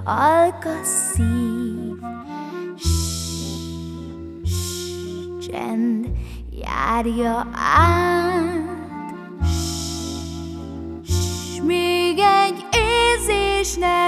alka szív. Csend járja át, még egy érzés nem